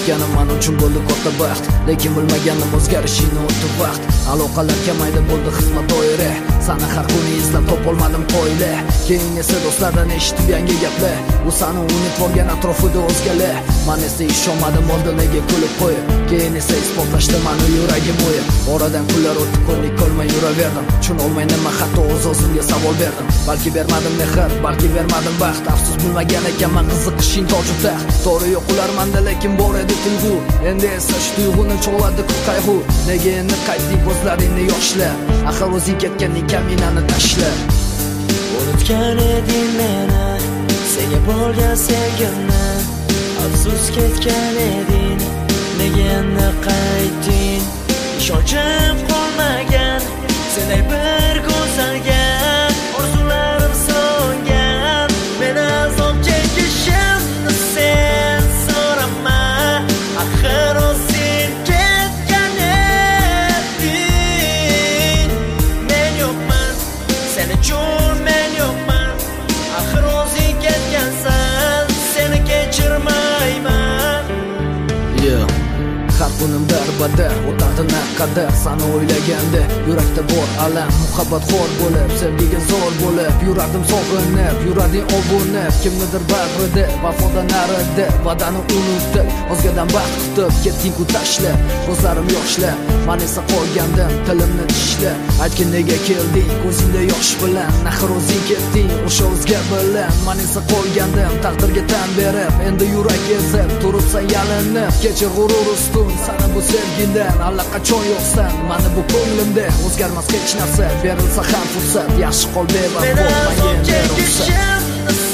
topganim men uchun bo'ldi katta baxt, lekin bilmaganim o'zgarishini o'tdi vaqt. Aloqalar kamaydi, bo'ldi xizmat doira, seni har kuni izlab topolmadim qo'yla. Keyin esa do'stlardan eshitib yangi gaplar, u seni unutib olgan atrofida o'zgalar. Men esa ishonmadim, oldi nega kulib qo'yib, keyin esa isbotlashdi meni yuragim o'yib. Oradan kunlar o'tdi, ko'nik olmay yuraverdim, tushunolmay nima hatto o'z-o'zimga savol berdim. Balki bermadim mehr, balki bermadim baxt, afsus bilmagan ekanman qiziqishing toju taxt. To'g'ri yo'q ularmanda, lekin bor edi tuyg'u, endi esa shu tuyg'uni cho'ladi qayg'u. Nega endi qaytding ko'zlaringni yoshlar, axir o'zing ketganding kaminani tashla. Unutgan eding meni, senga bo'lgan sevgimni, afsus ketgan eding, nega endi qaytding? Ishonchim qolmagan, senday bir go'zalga, orzularim so'ngan, meni azob chekishimni sen so'rama, axir o'zing ketgan eding. Men yo'qman, sen uchun men yo'qman, axir o'zing ketgansan, seni kechirmayman. Har kunim darbadar, o'tadi naqadar seni o'ylaganda, yurakda bor alam, muhabbat xor bo'lib, sevgiga zo'r bo'lib, yurardim sog'inib, yurarding obunib, kimnidir bag'rida, vafodan narida, va'dani unutib, o'zgadan baxt kutib, ketding-ku tashlab, ko'zlarim yoshlar, men esa qolgandim, tilimni tishlab, aytgin nega kelding, ko'zingda yosh bilan, axir o'zing ketding, o'sha o'zga bilan, men esa qolgandim, taqdirga tan berib, endi yurak ezib, turibsan yalinib, kechir g'urur ustun, sana bu sevgidan allaqachon yo'qsan, meni bu ko'nglimda o'zgarmas hech narsa, berilsa ham fursat, yaxshi qol bevafo, menga endi ruxsat.